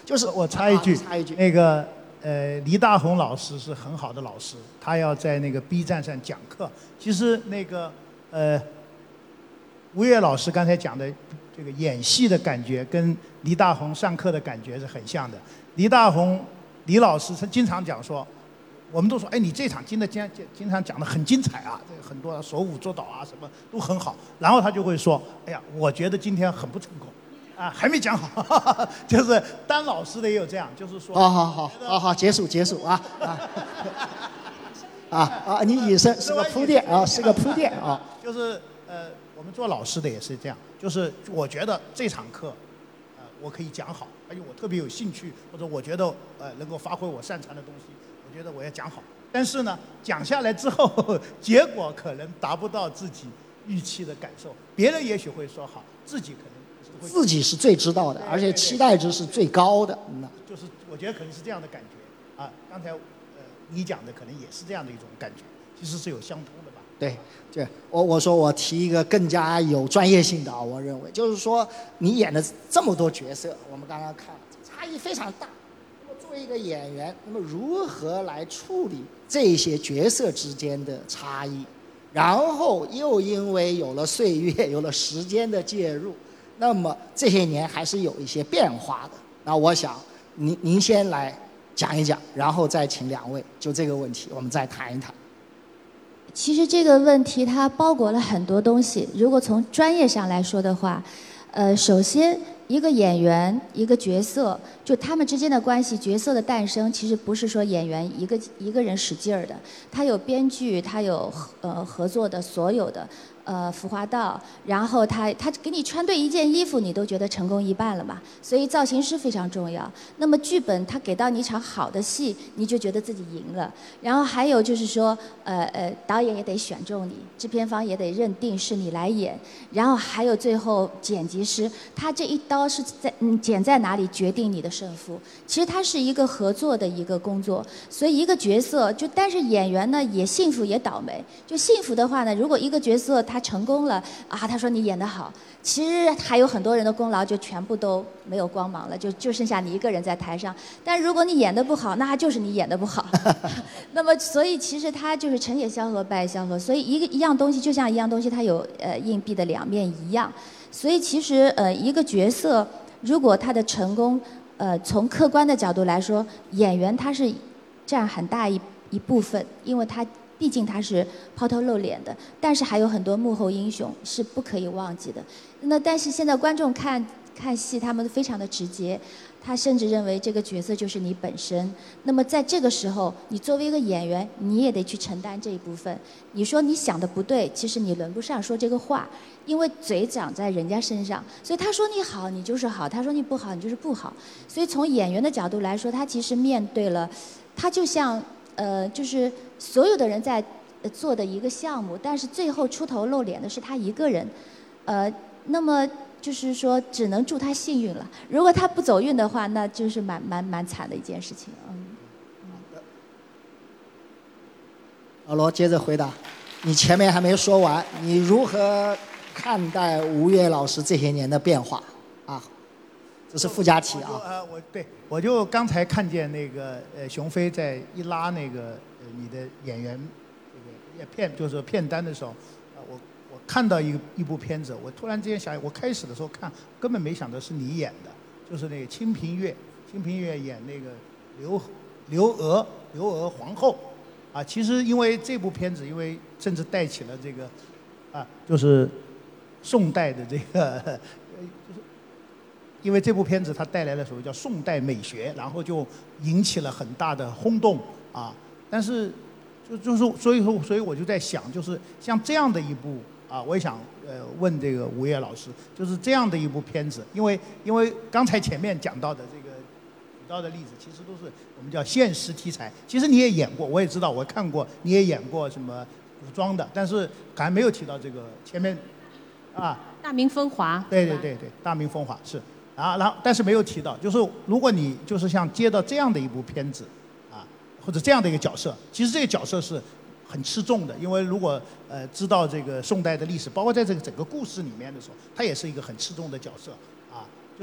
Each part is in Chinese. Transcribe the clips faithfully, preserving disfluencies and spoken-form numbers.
就是我插一句， 插一句， 那个呃，黎大红老师是很好的老师，他要在那个 B 站上讲课。其实那个呃，吴越老师刚才讲的这个演戏的感觉，跟黎大红上课的感觉是很像的。黎大红，黎老师他经常讲说，我们都说，哎，你这场经的经经常讲的很精彩啊，这个很多手舞足蹈啊，什么都很好。然后他就会说，哎呀，我觉得今天很不成功。啊，还没讲好，哈哈，就是当老师的也有这样，就是说， 好好好好好，结束结束啊啊啊啊！你以身是个铺垫啊，是个铺垫啊。 就是呃，我们做老师的也是这样，就是我觉得这场课，呃，我可以讲好，而且我特别有兴趣，或者我觉得呃能够发挥我擅长的东西，我觉得我要讲好。但是呢，讲下来之后，结果可能达不到自己预期的感受，别人也许会说好，自己可能。 自己是最知道的，而且期待值是最高的。嗯， 就是我觉得可能是这样的感觉啊。刚才呃你讲的可能也是这样的一种感觉，其实是有相通的吧？ 对，对，我我说我提一个更加有专业性的啊，我认为就是说你演的这么多角色，我们刚刚看了，差异非常大。那么作为一个演员，那么如何来处理这些角色之间的差异？然后又因为有了岁月，有了时间的介入。那么这些年还是有一些变化的。那我想您您先来讲一讲，然后再请两位就这个问题我们再谈一谈。 其实这个问题它包裹了很多东西。如果从专业上来说的话，呃，首先一个演员一个角色，就他们之间的关系，角色的诞生其实不是说演员一个一个人使劲儿的，他有编剧，他有呃合作的所有的。呃，服化道，然后他他给你穿对一件衣服，你都觉得成功一半了嘛。所以造型师非常重要。那么剧本他给到你一场好的戏，你就觉得自己赢了。然后还有就是说，呃呃，导演也得选中你，制片方也得认定是你来演。然后还有最后剪辑师，他这一刀是在嗯剪在哪里决定你的胜负。其实它是一个合作的一个工作。所以一个角色就，但是演员呢也幸福也倒霉。就幸福的话呢，如果一个角色他成功了啊，他说你演得好，其实还有很多人的功劳就全部都没有光芒了，就就剩下你一个人在台上。但如果你演得不好，那就是你演得不好。那么所以其实它就是成也萧何，败也萧何。所以一个一样东西就像一样东西，它有呃硬币的两面一样。所以其实呃一个角色如果他的成功，呃从客观的角度来说，演员他是占很大一一部分，因为他。毕竟他是抛头露脸的，但是还有很多幕后英雄是不可以忘记的。那但是现在观众看看戏，他们非常的直接，他甚至认为这个角色就是你本身。那么在这个时候，你作为一个演员，你也得去承担这一部分。你说你想的不对，其实你轮不上说这个话，因为嘴长在人家身上，所以他说你好，你就是好；他说你不好，你就是不好。所以从演员的角度来说，他其实面对了，他就像。呃，就是所有的人在做的一个项目，但是最后出头露脸的是他一个人，呃，那么就是说只能祝他幸运了。如果他不走运的话，那就是蛮蛮蛮惨的一件事情。嗯。 老罗接着回答，你前面还没说完，你如何看待吴越老师这些年的变化啊？这是附加题啊。 呃，我对，我就刚才看见那个呃，熊飞在一拉那个呃你的演员这个片就是片单的时候，呃，我我看到一一部片子，我突然之间想，我开始的时候看根本没想到是你演的，就是那个《清平乐》，清平乐演那个刘刘娥刘娥皇后，啊，其实因为这部片子，因为甚至带起了这个啊，就是宋代的这个就是。因为这部片子它带来了所谓叫宋代美学，然后就引起了很大的轰动啊。但是就就是所以说，所以我就在想，就是像这样的一部啊，我也想呃问这个吴越老师，就是这样的一部片子，因为因为刚才前面讲到的这个举到的例子，其实都是我们叫现实题材。其实你也演过，我也知道，我看过，你也演过什么古装的，但是还没有提到这个前面啊。 大明风华。 对对对对，大明风华是。啊，然后但是没有提到，就是如果你就是像接到这样的一部片子，啊，或者这样的一个角色，其实这个角色是很吃重的，因为如果呃知道这个宋代的历史，包括在这个整个故事里面的时候，它也是一个很吃重的角色，啊，就是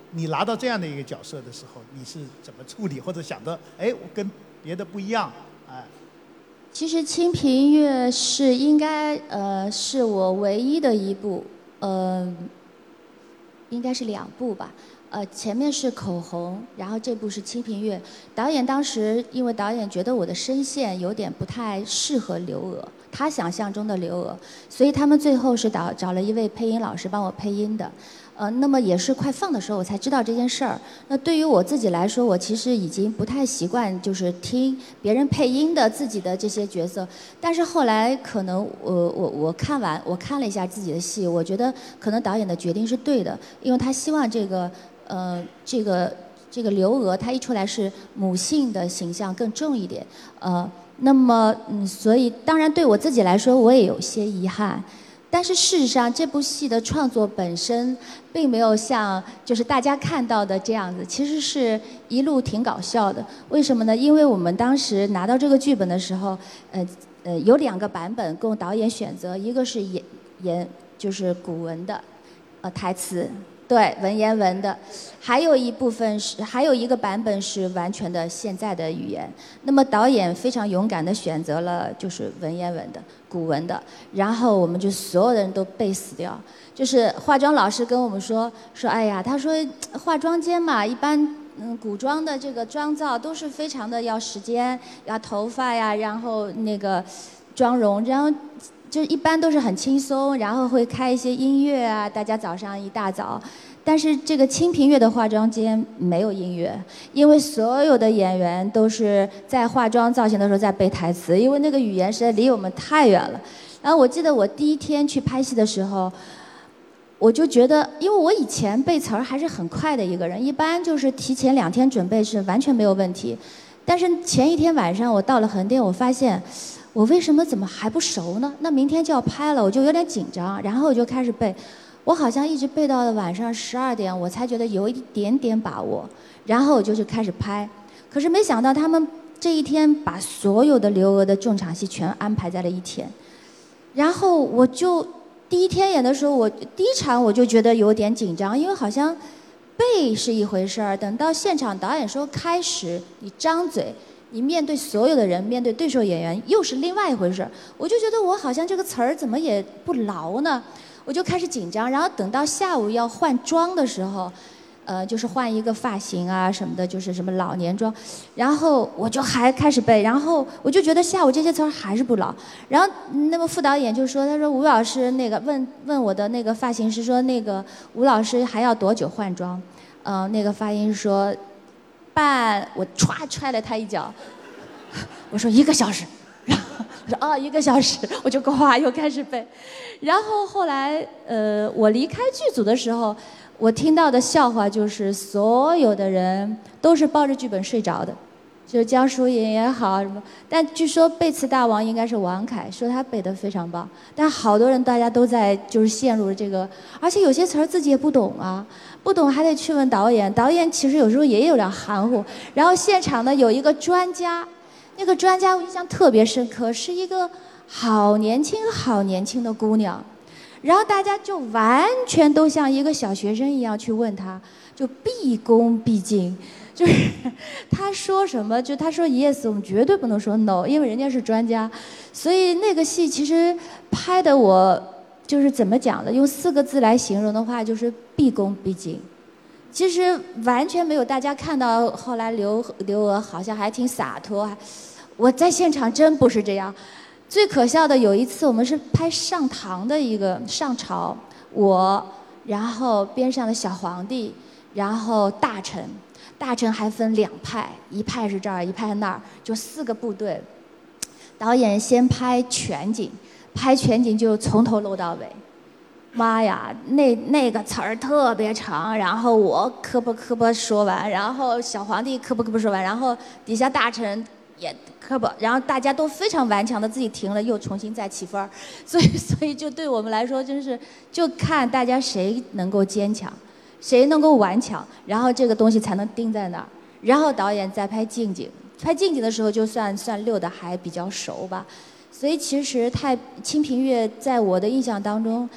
你拿到这样的一个角色的时候，你是怎么处理，或者想着，哎，我跟别的不一样，哎？ 其实《清平乐》是应该呃是我唯一的一部，呃，应该是两部吧。呃，前面是《口红》，然后这部是《清平乐》。导演当时因为导演觉得我的声线有点不太适合刘娥，他想象中的刘娥，所以他们最后是找找了一位配音老师帮我配音的。呃，那么也是快放的时候我才知道这件事儿。那对于我自己来说，我其实已经不太习惯，就是听别人配音的自己的这些角色。但是后来可能我我我看完，我看了一下自己的戏，我觉得可能导演的决定是对的，因为他希望这个呃这个这个刘娥她一出来是母性的形象更重一点。呃，那么嗯，所以当然对我自己来说，我也有些遗憾。但是事实上，这部戏的创作本身并没有像就是大家看到的这样子，其实是一路挺搞笑的。为什么呢？因为我们当时拿到这个剧本的时候，呃呃，有两个版本供导演选择，一个是演演就是古文的，呃台词。对，文言文的，还有一部分是，还有一个版本是完全的现在的语言。那么导演非常勇敢地选择了就是文言文的、古文的，然后我们就所有的人都背死掉。就是化妆老师跟我们说说，哎呀，他说化妆间嘛，一般嗯古装的这个妆造都是非常的要时间，要头发呀，然后那个妆容，然后。就一般都是很轻松，然后会开一些音乐啊，大家早上一大早。但是这个清平乐的化妆间没有音乐，因为所有的演员都是在化妆造型的时候在背台词，因为那个语言实在离我们太远了。然后我记得我第一天去拍戏的时候，我就觉得，因为我以前背词儿还是很快的一个人，一般就是提前两天准备是完全没有问题。但是前一天晚上我到了横店，我发现。我为什么怎么还不熟呢？那明天就要拍了，我就有点紧张，然后我就开始背，我好像一直背到了晚上十二点，我才觉得有一点点把握，然后我就去开始拍。可是没想到他们这一天把所有的刘娥的重场戏全安排在了一天，然后我就第一天演的时候，我第一场我就觉得有点紧张，因为好像背是一回事儿，等到现场导演说开始，你张嘴。你面对所有的人，面对对手演员，又是另外一回事。我就觉得我好像这个词儿怎么也不牢呢，我就开始紧张。然后等到下午要换妆的时候，呃，就是换一个发型啊什么的，就是什么老年妆，然后我就还开始背，然后我就觉得下午这些词儿还是不牢。然后那么副导演就说，他说吴老师那个问问我的那个发型师说，那个吴老师还要多久换装？嗯、呃，那个发型师说。半，我歘踹了他一脚，我说一个小时，然后我说哦一个小时，我就呱又开始背，然后后来呃我离开剧组的时候，我听到的笑话就是所有的人都是抱着剧本睡着的，就是江疏影也好什么，但据说背词大王应该是王凯，说他背得非常棒，但好多人大家都在就是陷入了这个，而且有些词儿自己也不懂啊。不懂还得去问导演，导演其实有时候也有点含糊。然后现场呢有一个专家，那个专家我印象特别深刻，是一个好年轻好年轻的姑娘，然后大家就完全都像一个小学生一样去问她，就毕恭毕敬，就是她说什么就她说 yes， 我们绝对不能说 no， 因为人家是专家，所以那个戏其实拍的我。就是怎么讲的？用四个字来形容的话，就是毕恭毕敬。其实完全没有大家看到后来刘刘娥好像还挺洒脱，我在现场真不是这样。最可笑的有一次，我们是拍上堂的一个上朝，我，然后边上的小皇帝，然后大臣，大臣还分两派，一派是这儿，一派那儿，就四个部队。导演先拍全景。拍全景就从头搂到尾，妈呀，那那个词儿特别长，然后我磕巴磕巴说完，然后小皇帝磕巴磕巴说完，然后底下大臣也磕巴，然后大家都非常顽强的自己停了，又重新再起分儿，所以所以就对我们来说，真是就看大家谁能够坚强，谁能够顽强，然后这个东西才能定在那儿。然后导演在拍近景，拍近景的时候就算算溜的还比较熟吧。所以其实太清平乐在我的印象当中，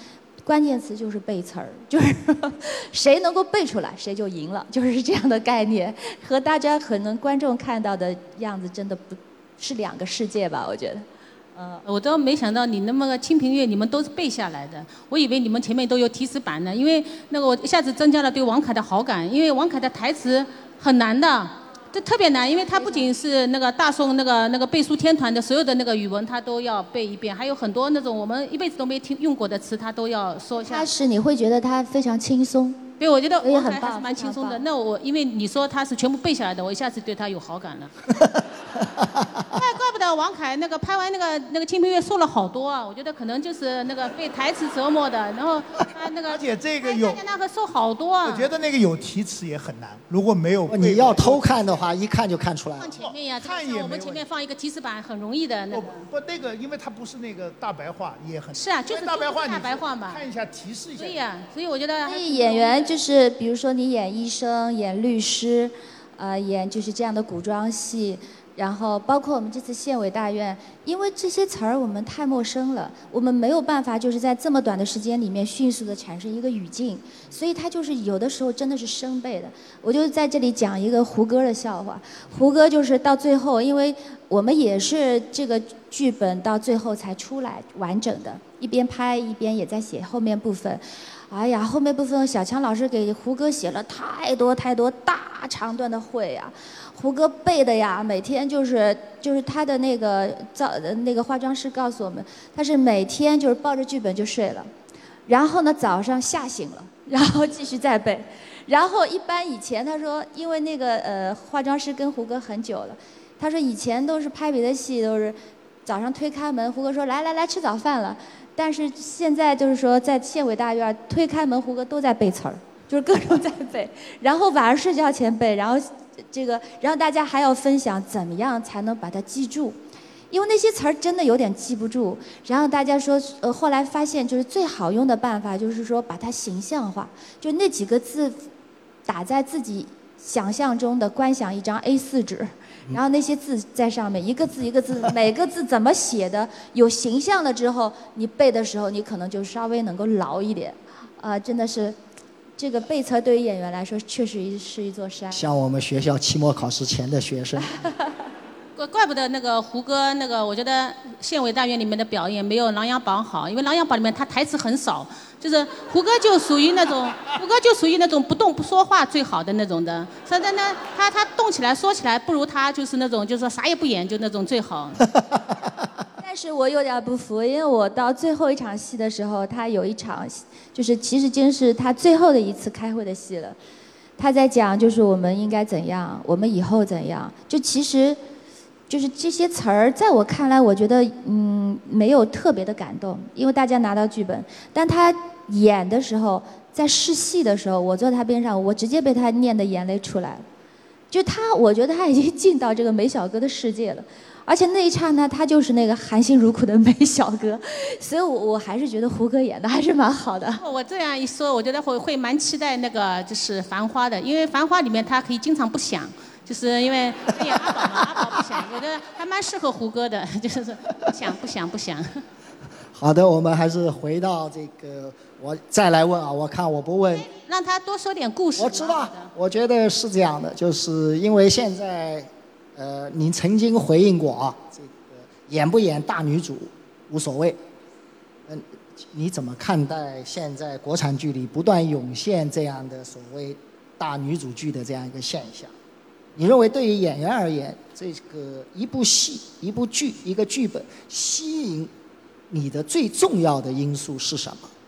关键词就是背词儿，就是谁能够背出来，谁就赢了，就是这样的概念，和大家可能观众看到的样子真的不是两个世界吧？我觉得。 呃，我都没想到你那么个《清平乐》你们都是背下来的，我以为你们前面都有提词板呢，因为那个我一下子增加了对王凯的好感，因为王凯的台词很难的。这特别难，因为他不仅是那个大宋那个那个背书天团的所有的那个语文，他都要背一遍，还有很多那种我们一辈子都没听用过的词，他都要说一下。 他是你会觉得他非常轻松。 对，我觉得也很棒， 还是蛮轻松的。那我因为你说他是全部背下来的，我一下子对他有好感了。怪怪不得王凯那个拍完那个那个《清平乐》瘦了好多啊！我觉得可能就是那个被台词折磨的，然后他那个而且这个有那个瘦好多啊。 我觉得那个有提词也很难，如果没有你要偷看的话，一看就看出来了。 放前面呀， 看也我们前面放一个提词板很容易的那个。 不，那个因为它不是那个大白话，也很是啊，就是大白话， 大白话嘛。 看一下提示一下。 所以啊，所以我觉得。 所以演员就是比如说你演医生、演律师，呃，演就是这样的古装戏。然后包括我们这次县委大院，因为这些词儿我们太陌生了，我们没有办法就是在这么短的时间里面迅速的产生一个语境，所以他就是有的时候真的是生背的。我就在这里讲一个胡歌的笑话，胡歌就是到最后，因为我们也是这个剧本到最后才出来完整的，一边拍一边也在写后面部分。哎呀，后面部分小强老师给胡歌写了太多太多大长段的会啊，胡歌背的呀，每天就是就是他的那个造那个化妆师告诉我们，他是每天就是抱着剧本就睡了，然后呢早上吓醒了，然后继续再背，然后一般以前他说，因为那个呃化妆师跟胡歌很久了，他说以前都是拍别的戏都是早上推开门，胡歌说来来来吃早饭了。但是现在就是说，在县委大院推开门，胡歌都在背词儿，就是各种在背，然后晚上睡觉前背，然后这个，然后大家还要分享怎么样才能把它记住，因为那些词儿真的有点记不住。然后大家说，呃，后来发现就是最好用的办法就是说把它形象化，就那几个字打在自己想象中的观想一张 A 四 纸。然后那些字在上面，一个字一个字，每个字怎么写的，有形象了之后，你背的时候，你可能就稍微能够牢一点。啊、呃，真的是，这个背词对于演员来说，确实是一座山。 像我们学校期末考试前的学生。 怪怪不得那个胡歌那个，我觉得县委大院里面的表演没有《琅琊榜》好，因为《琅琊榜》里面他台词很少，就是胡歌就属于那种，胡歌就属于那种不动不说话最好的那种的。现在呢，他他动起来说起来不如他就是那种就是说啥也不演就那种最好。 但是我有点不服，因为我到最后一场戏的时候，他有一场就是其实真是他最后的一次开会的戏了，他在讲就是我们应该怎样，我们以后怎样，就其实。就是这些词儿，在我看来，我觉得嗯没有特别的感动，因为大家拿到剧本，但他演的时候，在试戏的时候，我坐在他边上，我直接被他念的眼泪出来了。就他，我觉得他已经进到这个梅小哥的世界了，而且那一刹那，他就是那个含辛茹苦的梅小哥，所以我我还是觉得胡歌演的还是蛮好的。 我这样一说，我觉得会会蛮期待那个就是《繁花》的，因为《繁花》里面他可以经常不想。就是因为演阿宝嘛，阿宝不想，我觉得还蛮适合胡歌的，就是不想不想不想。 好的，我们还是回到这个，我再来问啊，我看我不问， 让他多说点故事。 我知道，我觉得是这样的，就是因为现在，呃，您曾经回应过啊，这个演不演大女主无所谓，嗯，你怎么看待现在国产剧里不断涌现这样的所谓大女主剧的这样一个现象？你认为对于演员而言，这个一部戏、一部剧、一个剧本吸引你的最重要的因素是什么？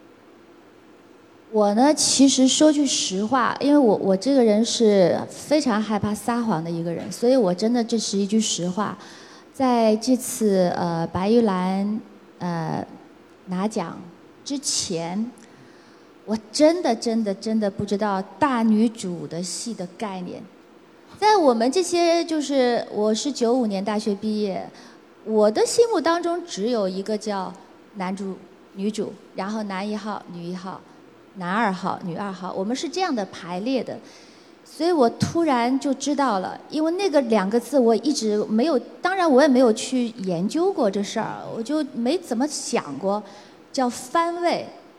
我呢，其实说句实话，因为我我这个人是非常害怕撒谎的一个人，所以我真的这是一句实话。在这次呃白玉兰呃拿奖之前，我真的真的真的不知道大女主的戏的概念。在我们这些就是我是九五年大学毕业，我的心目当中只有一个叫男主、女主，然后男一号、女一号，男二号、女二号，我们是这样的排列的。所以我突然就知道了，因为那个两个字我一直没有，当然我也没有去研究过这事儿，我就没怎么想过，叫番位。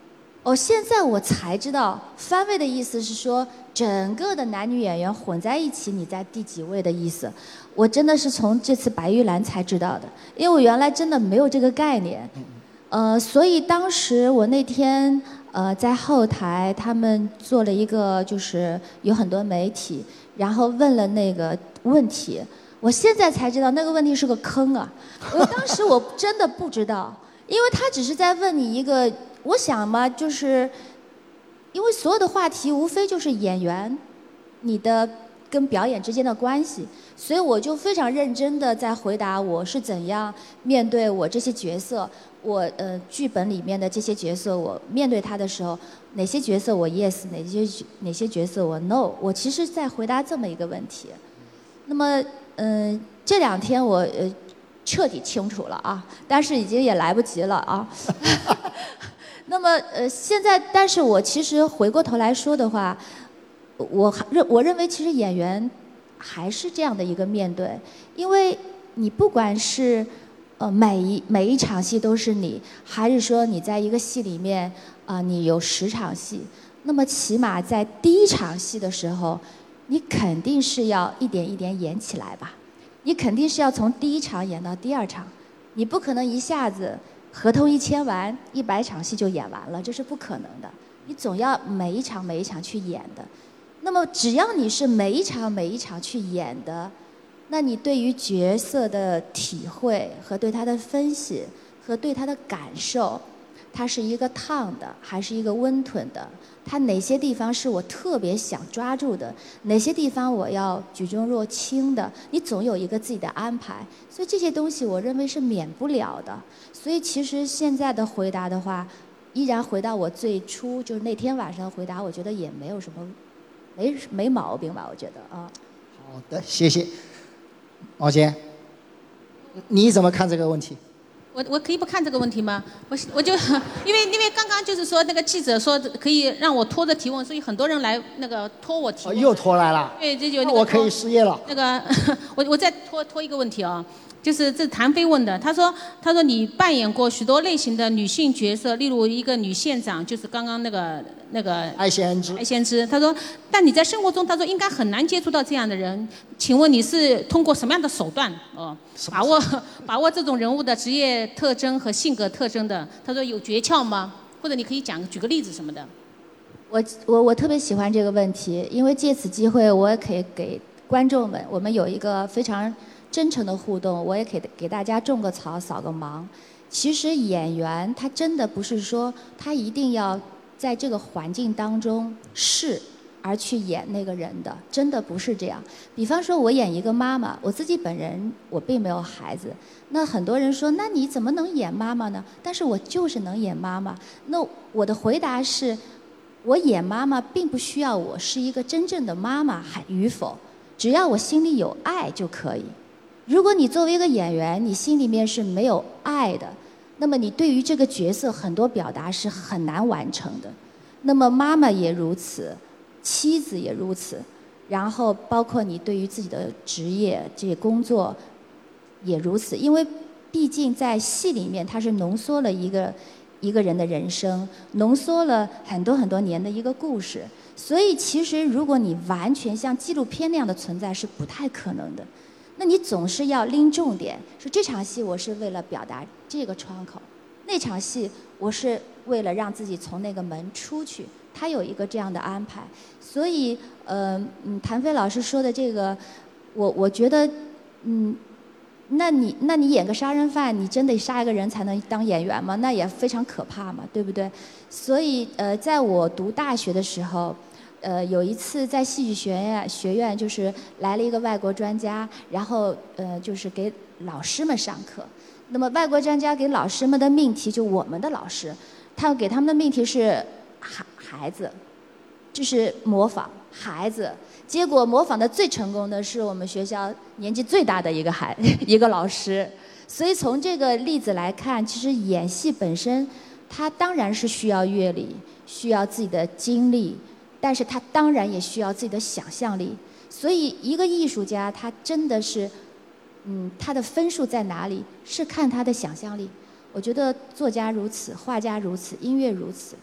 哦，现在我才知道，番位的意思是说整个的男女演员混在一起，你在第几位的意思。我真的是从这次白玉兰才知道的，因为我原来真的没有这个概念。呃，所以当时我那天呃在后台，他们做了一个，就是有很多媒体，然后问了那个问题，我现在才知道那个问题是个坑啊！我当时我真的不知道，因为他只是在问你一个。我想嘛，就是因为所有的话题无非就是演员，你的跟表演之间的关系，所以我就非常认真的在回答我是怎样面对我这些角色，我呃剧本里面的这些角色，我面对他的时候，哪些角色我 yes， 哪些哪些角色我 no， 我其实在回答这么一个问题。那么嗯、呃，这两天我呃彻底清楚了啊，但是已经也来不及了啊。那么呃，现在，但是我其实回过头来说的话，我认我认为其实演员还是这样的一个面对，因为你不管是呃每一每一场戏都是你，还是说你在一个戏里面啊、呃、你有十场戏，那么起码在第一场戏的时候，你肯定是要一点一点演起来吧，你肯定是要从第一场演到第二场，你不可能一下子。合同一签完，一百场戏就演完了，这是不可能的。你总要每一场每一场去演的。那么只要你是每一场每一场去演的，那你对于角色的体会和对他的分析和对他的感受，它是一个烫的还是一个温吞的？它哪些地方是我特别想抓住的？哪些地方我要举重若轻的？你总有一个自己的安排，所以这些东西我认为是免不了的。所以其实现在的回答的话，依然回到我最初就是那天晚上的回答，我觉得也没有什么没没毛病吧，我觉得啊。 好的，谢谢。毛姐，你怎么看这个问题？ 我我可以不看这个问题吗？我我就因为因为刚刚就是说那个记者说可以让我拖着提问，所以很多人来那个拖我提问。 哦、又拖来了。 对，这就那个我可以失业了。 那个我我再拖拖一个问题啊。就是这谭飞问的，他说他说你扮演过许多类型的女性角色，例如一个女县长，就是刚刚那个那个艾先知。 艾先知，他说，但你在生活中，他说应该很难接触到这样的人，请问你是通过什么样的手段哦，把握把握这种人物的职业特征和性格特征的？他说有诀窍吗？或者你可以讲举个例子什么的。 我我我特别喜欢这个问题，因为借此机会，我也可以给观众们，我们有一个非常真诚的互动，我也可以给大家种个草，扫个盲。其实演员他真的不是说他一定要在这个环境当中是而去演那个人的，真的不是这样。比方说我演一个妈妈，我自己本人我并没有孩子，那很多人说那你怎么能演妈妈呢？但是我就是能演妈妈。那我的回答是，我演妈妈并不需要我是一个真正的妈妈还与否，只要我心里有爱就可以。如果你作为一个演员，你心里面是没有爱的，那么你对于这个角色很多表达是很难完成的。那么妈妈也如此，妻子也如此，然后包括你对于自己的职业这些工作也如此，因为毕竟在戏里面它是浓缩了一个一个人的人生，浓缩了很多很多年的一个故事，所以其实如果你完全像纪录片那样的存在是不太可能的。那你总是要拎重点，说这场戏我是为了表达这个窗口，那场戏我是为了让自己从那个门出去，他有一个这样的安排。所以呃嗯，谭飞老师说的这个，我我觉得嗯，那你那你演个杀人犯，你真得杀一个人才能当演员吗？那也非常可怕嘛，对不对？所以呃，在我读大学的时候。呃，有一次在戏剧学院学院，就是来了一个外国专家，然后呃，就是给老师们上课。那么外国专家给老师们的命题，就我们的老师，他给他们的命题是孩孩子，就是模仿孩子。结果模仿的最成功的是我们学校年纪最大的一个孩一个老师。所以从这个例子来看，其实演戏本身，它当然是需要阅历，需要自己的经历。但是他当然也需要自己的想象力，所以一个艺术家他真的是，嗯，他的分数在哪里？是看他的想象力。我觉得作家如此，画家如此，音乐如此，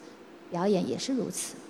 表演也是如此。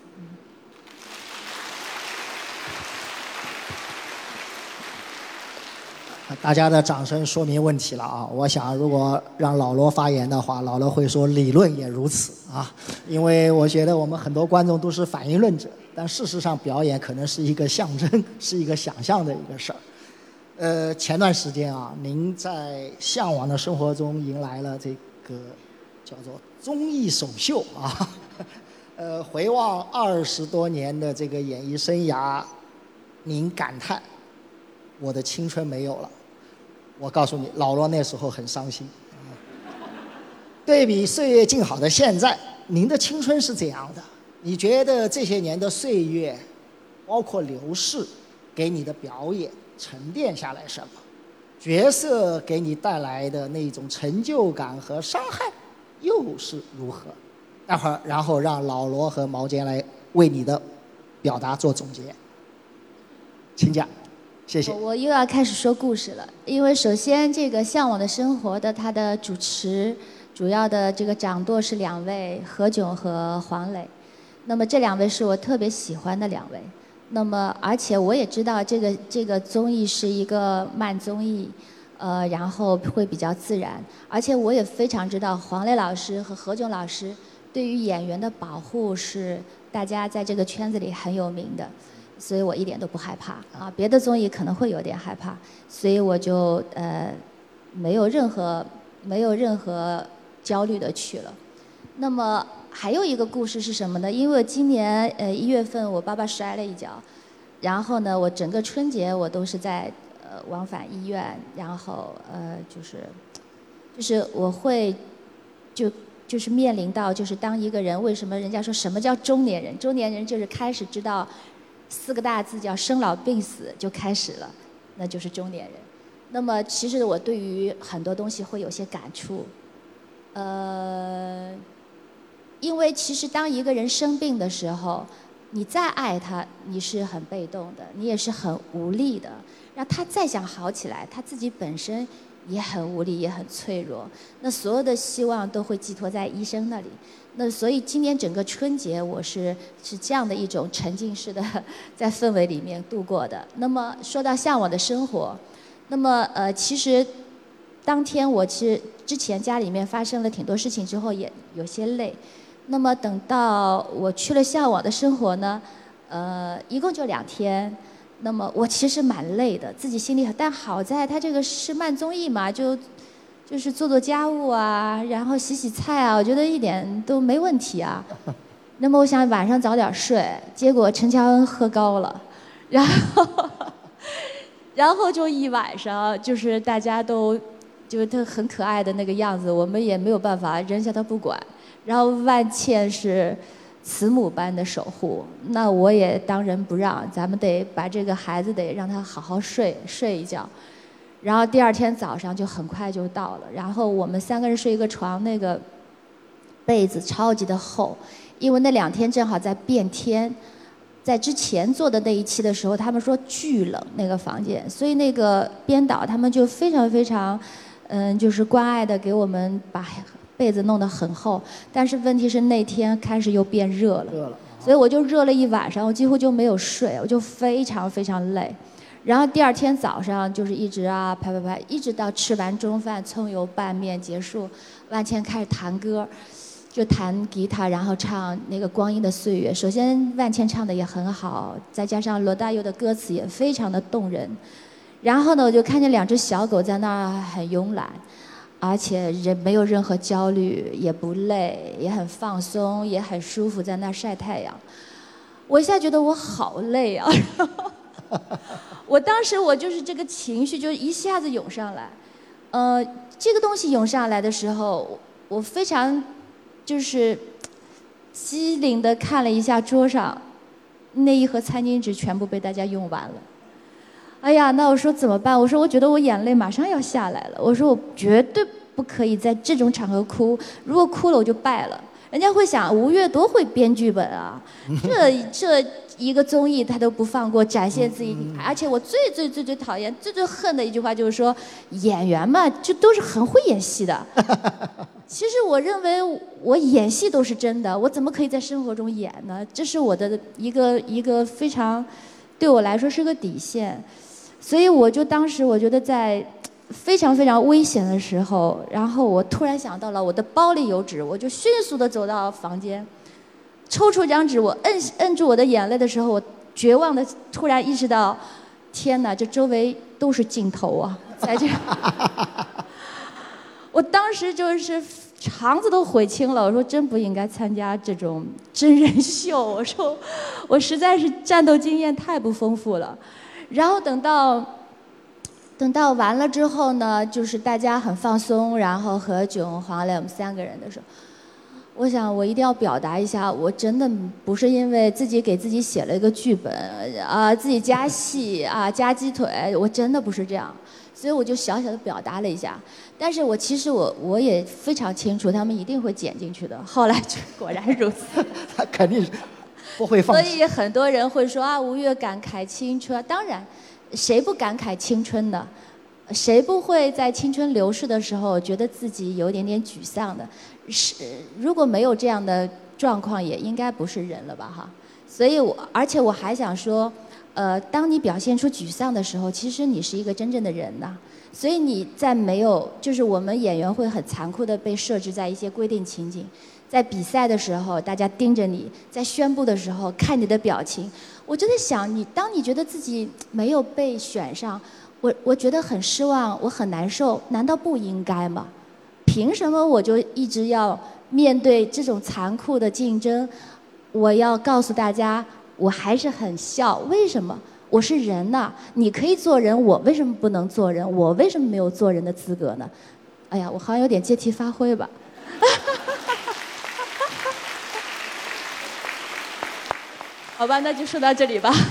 大家的掌声说明问题了啊！我想，如果让老罗发言的话，老罗会说理论也如此啊，因为我觉得我们很多观众都是反应论者，但事实上表演可能是一个象征，是一个想象的一个事儿。呃，前段时间啊，您在《向往的生活》中迎来了这个叫做综艺首秀啊，呃，回望二十多年的这个演艺生涯，您感叹我的青春没有了。我告诉你，老罗那时候很伤心。对比岁月静好的现在，您的青春是怎样的？你觉得这些年的岁月，包括流逝，给你的表演沉淀下来什么？角色给你带来的那种成就感和伤害，又是如何？待会儿，然后让老罗和毛尖来为你的表达做总结，请讲。谢谢。 我又要开始说故事了，因为首先这个《向往的生活》的它的主持主要的这个掌舵是两位，何炅和黄磊。那么这两位是我特别喜欢的两位。那么而且我也知道这个这个综艺是一个慢综艺，呃，然后会比较自然。而且我也非常知道黄磊老师和何炅老师对于演员的保护是大家在这个圈子里很有名的。所以我一点都不害怕啊，别的综艺可能会有点害怕，所以我就呃没有任何没有任何焦虑的去了。那么还有一个故事是什么呢？因为今年呃一月份我爸爸摔了一跤，然后呢我整个春节我都是在呃往返医院，然后呃就是就是我会就就是面临到就是当一个人为什么人家说什么叫中年人？中年人就是开始知道。四个大字叫生老病死就开始了，那就是中年人。那么其实我对于很多东西会有些感触，呃，因为其实当一个人生病的时候，你再爱他，你是很被动的，你也是很无力的。然后他再想好起来，他自己本身也很无力，也很脆弱。那所有的希望都会寄托在医生那里。那所以今年整个春节我是是这样的一种沉浸式的在氛围里面度过的。那么说到向往的生活，那么呃其实当天我其实之前家里面发生了挺多事情之后也有些累。那么等到我去了向往的生活呢，呃一共就两天。那么我其实蛮累的，自己心里很，但好在它这个是慢综艺嘛，就。就是做做家务啊，然后洗洗菜啊，我觉得一点都没问题啊。那么我想晚上早点睡，结果陈乔恩喝高了，然后然后就一晚上，就是大家都就是他很可爱的那个样子，我们也没有办法扔下他不管。然后万茜是慈母般的守护，那我也当仁不让，咱们得把这个孩子得让他好好睡睡一觉。然后第二天早上就很快就到了，然后我们三个人睡一个床，那个被子超级的厚，因为那两天正好在变天，在之前做的那一期的时候，他们说巨冷那个房间，所以那个编导他们就非常非常，嗯，就是关爱的给我们把被子弄得很厚，但是问题是那天开始又变热了， 热了， 所以我就热了一晚上，我几乎就没有睡，我就非常非常累。然后第二天早上就是一直啊拍拍拍，一直到吃完中饭葱油拌面结束，万茜开始弹歌，就弹吉他，然后唱那个《光阴的岁月》。首先万茜唱的也很好，再加上罗大佑的歌词也非常的动人。然后呢，我就看见两只小狗在那儿很慵懒，而且人没有任何焦虑，也不累，也很放松，也很舒服，在那儿晒太阳。我一下觉得我好累啊。我当时我就是这个情绪就一下子涌上来，呃，这个东西涌上来的时候，我非常就是机灵的看了一下桌上那一盒餐巾纸，全部被大家用完了。哎呀，那我说怎么办？我说我觉得我眼泪马上要下来了。我说我绝对不可以在这种场合哭，如果哭了我就败了。人家会想吴越多会编剧本啊，这这一个综艺他都不放过，展现自己。而且我最最最最讨厌、最最恨的一句话就是说，演员嘛，就都是很会演戏的。 其实我认为我演戏都是真的，我怎么可以在生活中演呢？这是我的一个一个非常，对我来说是个底线。所以我就当时我觉得在非常非常危险的时候，然后我突然想到了我的包里有纸，我就迅速的走到房间，抽出一张纸，我摁摁住我的眼泪的时候，我绝望的突然意识到，天哪，这周围都是镜头啊，在这。我当时就是肠子都悔青了，我说真不应该参加这种真人秀，我说我实在是战斗经验太不丰富了。然后等到等到完了之后呢，就是大家很放松，然后何炅、黄磊我们三个人的时候，我想我一定要表达一下，我真的不是因为自己给自己写了一个剧本啊，自己加戏啊，加鸡腿，我真的不是这样。所以我就小小的表达了一下，但是我其实我我也非常清楚，他们一定会剪进去的。后来就果然如此， 他肯定不会放弃。 所以很多人会说啊，吴越感慨青春，当然，谁不感慨青春呢？谁不会在青春流逝的时候觉得自己有点点沮丧的？是，如果没有这样的状况，也应该不是人了吧？哈。所以我，而且我还想说。呃，当你表现出沮丧的时候，其实你是一个真正的人呐。所以你在没有，就是我们演员会很残酷的被设置在一些规定情景，在比赛的时候，大家盯着你，在宣布的时候看你的表情。我就在想，你当你觉得自己没有被选上，我我觉得很失望，我很难受，难道不应该吗？凭什么我就一直要面对这种残酷的竞争？我要告诉大家。我还是很笑，为什么？我是人呐，你可以做人，我为什么不能做人？我为什么没有做人的资格呢？哎呀，我好像有点借题发挥吧。好吧，那就说到这里吧。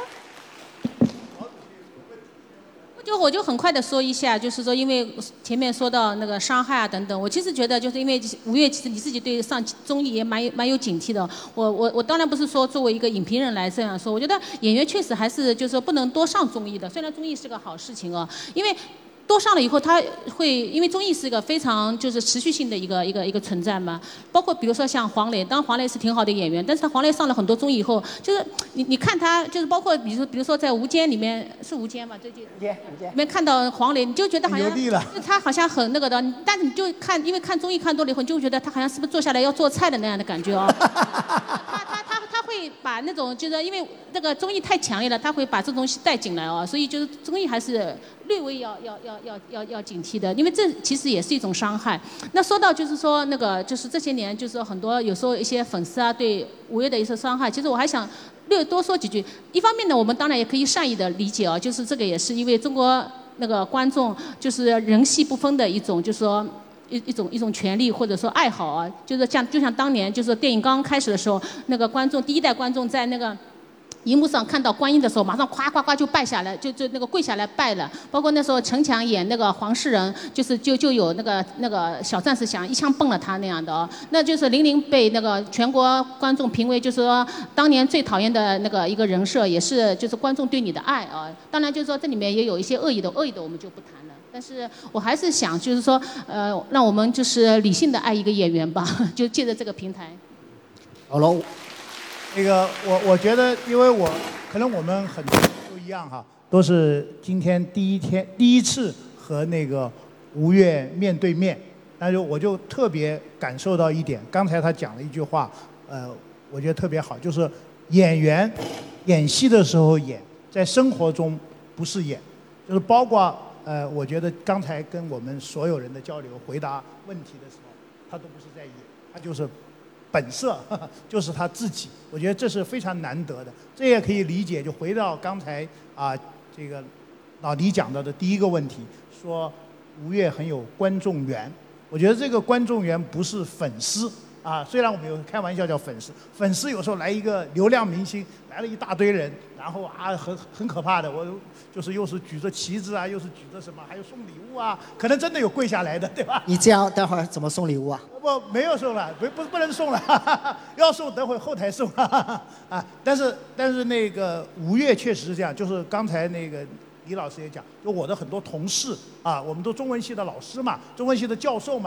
就我就很快的说一下，就是说，因为前面说到那个伤害啊等等，我其实觉得就是因为吴越，其实你自己对上综艺也蛮有蛮有警惕的。我我我当然不是说作为一个影评人来这样说，我觉得演员确实还是就是说不能多上综艺的。虽然综艺是个好事情哦，因为。多上了以后，他会因为综艺是一个非常就是持续性的一个一个一个存在嘛。包括比如说像黄磊，当然黄磊是挺好的演员，但是他黄磊上了很多综艺以后，就是你你看他就是包括比如说比如说在《无间》里面是《无间》嘛，最近《 无间》无间里面看到黄磊，你就觉得好像他好像很那个的，但是你就看因为看综艺看多了以后，你就会觉得他好像是不是坐下来要做菜的那样的感觉哦。他他他他会把那种就是因为那个综艺太强烈了，他会把这东西带进来哦，所以就是综艺还是略微要要要。要要要警惕的，因为这其实也是一种伤害。那说到就是说那个就是这些年就是说很多有时候一些粉丝啊对吴越的一些伤害，其实我还想略多说几句。一方面呢，我们当然也可以善意的理解啊，就是这个也是因为中国那个观众就是人戏不分的一种，就是说一一种一种权利或者说爱好啊，就是像就像当年就是电影刚刚开始的时候，那个观众第一代观众在那个。荧幕上看到观音的时候，马上夸夸夸就拜下来，就就那个跪下来拜了。包括那时候陈强演那个黄世仁，就是就就有那个那个小战士想一枪崩了他那样的哦。那就是玲玲被那个全国观众评为就是说当年最讨厌的那个一个人设，也是就是观众对你的爱啊。当然就是说这里面也有一些恶意的，恶意的我们就不谈了。但是我还是想就是说，呃，让我们就是理性的爱一个演员吧，就借着这个平台。 好了。 那个我我觉得，因为我可能我们很多人都一样哈，都是今天第一天第一次和那个吴越面对面，那就我就特别感受到一点，刚才他讲了一句话，呃，我觉得特别好，就是演员演戏的时候演，在生活中不是演，就是包括呃，我觉得刚才跟我们所有人的交流、回答问题的时候，他都不是在演，他就是。本色呵呵就是他自己，我觉得这是非常难得的。这也可以理解，就回到刚才啊，这个老黎讲到的第一个问题，说吴越很有观众缘。我觉得这个观众缘不是粉丝啊，虽然我们有开玩笑叫粉丝，粉丝有时候来一个流量明星，来了一大堆人，然后啊很很可怕的，我就是又是举着旗子啊，又是举着什么，还有送礼物啊，可能真的有跪下来的，对吧？ 你这样待会儿怎么送礼物啊？ 不，没有送了，不不不能送了，哈哈哈，要送等会后台送哈哈啊。但是但是那个吴越确实是这样，就是刚才那个李老师也讲，就我的很多同事啊，我们都中文系的老师嘛，中文系的教授嘛，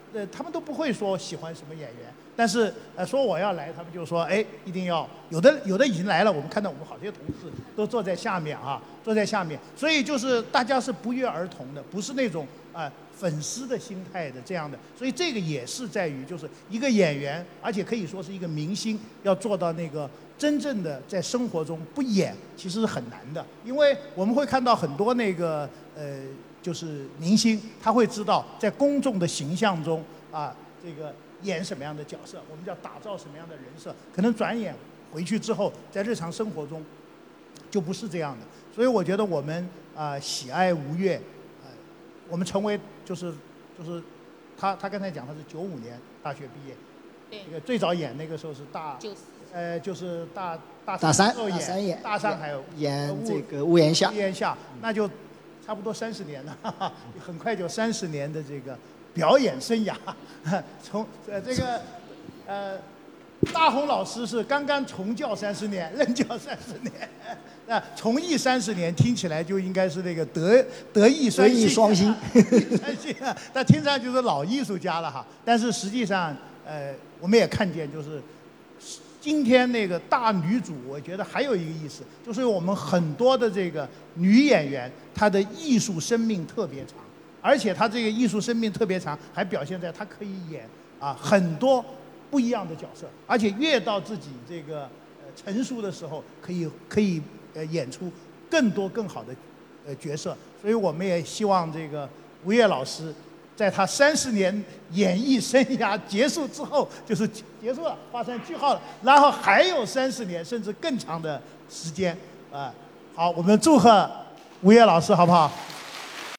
呃，他们都不会说喜欢什么演员，但是呃说我要来，他们就说哎一定要，有的有的已经来了，我们看到我们好些同事都坐在下面啊，坐在下面，所以就是大家是不约而同的，不是那种啊、呃、粉丝的心态的这样的，所以这个也是在于就是一个演员，而且可以说是一个明星，要做到那个真正的在生活中不演，其实是很难的，因为我们会看到很多那个呃。就是明星，他会知道在公众的形象中啊，这个演什么样的角色，我们叫打造什么样的人设。可能转眼回去之后，在日常生活中就不是这样的。所以我觉得我们啊喜爱吴越，呃，我们成为就是就是他他刚才讲他是九五年大学毕业， 对， 这个最早演那个时候是大九四呃就是大大大三时候大三演大上海演这个屋檐下屋檐下，那就。差不多三十年了，哈哈，很快就三十年的这个表演生涯，从呃这个呃大红老师是刚刚从教三十年，任教三十年，那从艺三十年，听起来就应该是那个德德艺双馨， 德艺双馨， 双馨啊，那听上去就是老艺术家了哈。但是实际上，呃，我们也看见就是。今天那个大女主，我觉得还有一个意思，就是我们很多的这个女演员，她的艺术生命特别长，而且她这个艺术生命特别长，还表现在她可以演啊很多不一样的角色，而且越到自己这个呃成熟的时候，可以可以呃演出更多更好的呃角色。所以我们也希望这个吴越老师。在他三十年演艺生涯结束之后，就是结束了，画上句号了。然后还有三十年甚至更长的时间，啊、呃，好，我们祝贺吴越老师，好不好？